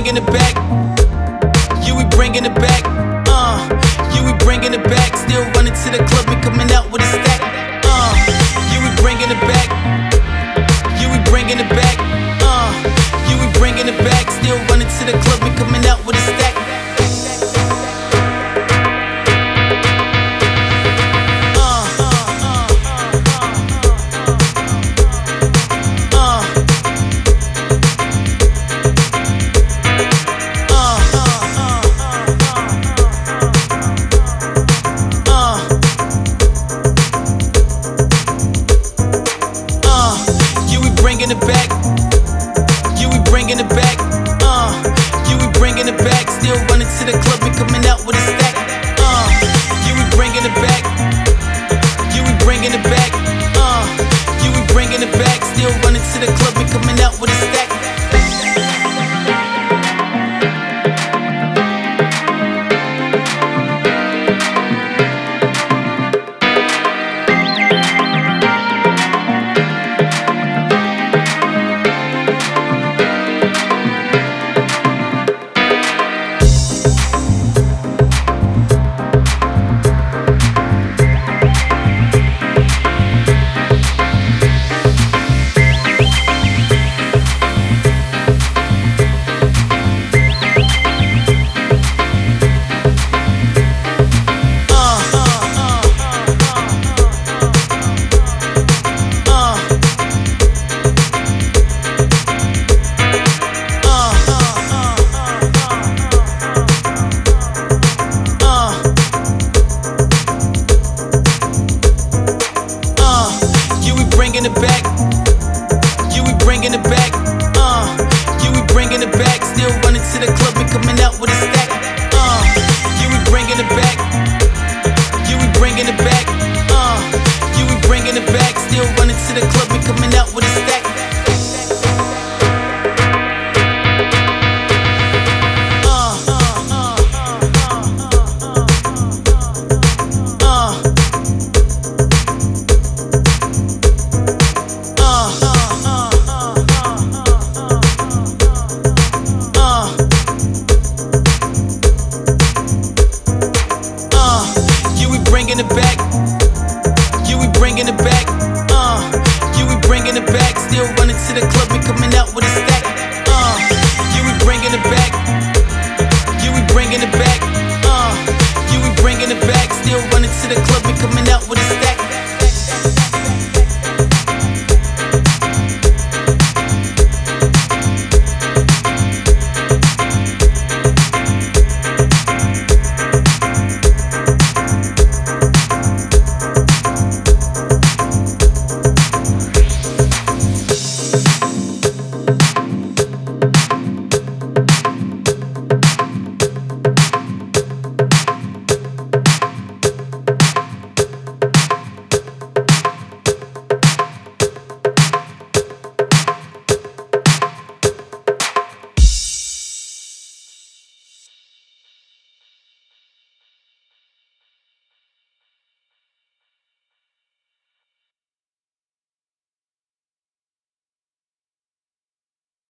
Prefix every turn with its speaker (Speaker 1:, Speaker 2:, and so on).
Speaker 1: bringing it back. You we bringing it back. You we bringing it back. Still running to the club and coming out with a stack. You we bringing it back. You we bringing it back. You we bringing it back. Still running to the club and coming out with a stack. Bringing it back, you we bringing it back, you we bringing it back, still running to the club and coming out with a stack, you we bringing it back, you we bringing it back, you we bringing it back, still running to the club and coming out with a stack. Bringing it back, you we bringing it back, you we bringing it back, still running to the club and coming out with a stack, you we bringing it back, you we bringing it back, you we bringing it back, still running to the club and coming out with a stack. Bringing it back, you we bringing it back, you we bringing it back, still running to the club and coming out with a stack, you we bringing it back.